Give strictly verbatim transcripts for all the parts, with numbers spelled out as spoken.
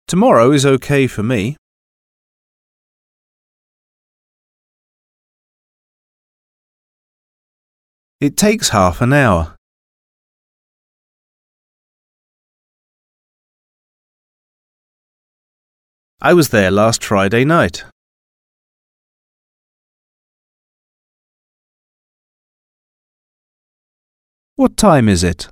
Tomorrow is okay for me. It takes half an hour. I was there last Friday night. What time is it?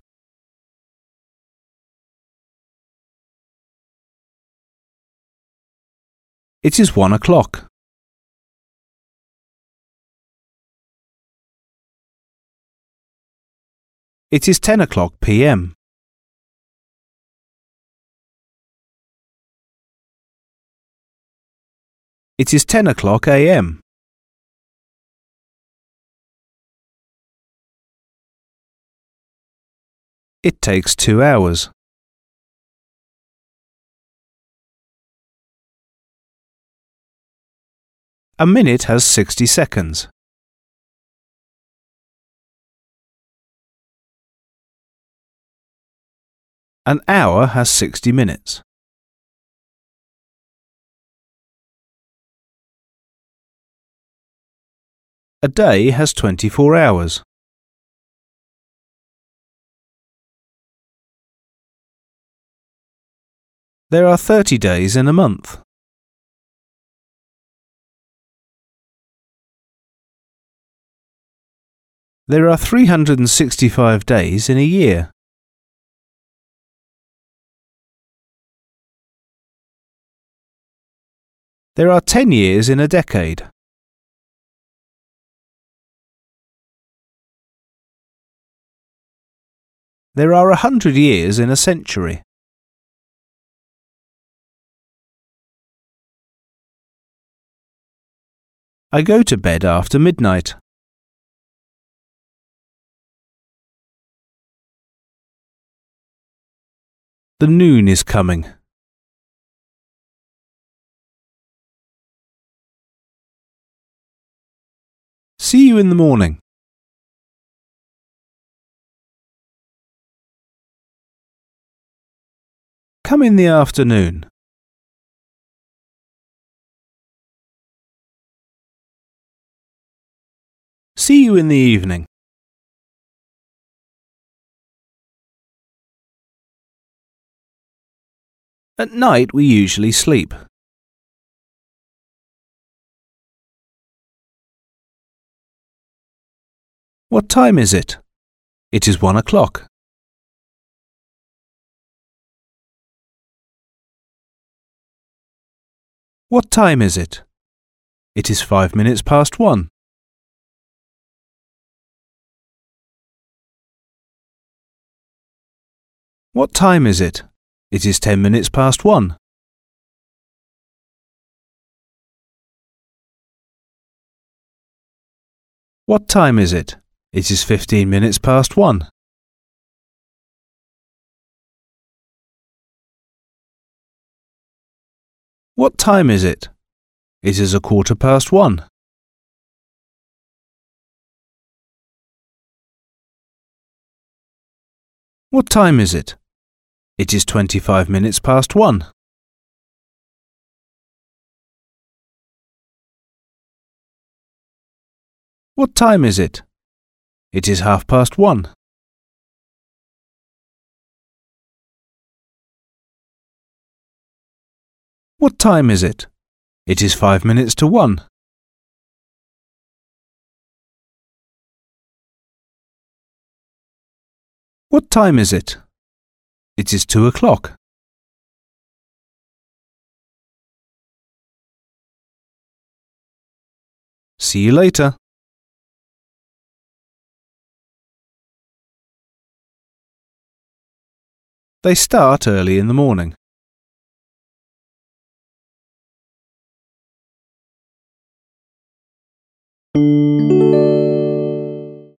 It is one o'clock. It is ten o'clock p m. It is ten o'clock a m. It takes two hours. A minute has sixty seconds. An hour has sixty minutes. A day has twenty-four hours. There are thirty days in a month. There are three hundred sixty-five days in a year. There are ten years in a decade. There are a hundred years in a century. I go to bed after midnight. The noon is coming. See you in the morning. Come in the afternoon. See you in the evening. At night we usually sleep. What time is it? It is one o'clock. What time is it? It is five minutes past one. What time is it? It is ten minutes past one. What time is it? It is fifteen minutes past one. What time is it? It is a quarter past one. What time is it? It is twenty-five minutes past one. What time is it? It is half past one. What time is it? It is five minutes to one. What time is it? It is two o'clock. See you later. They start early in the morning. Thank you.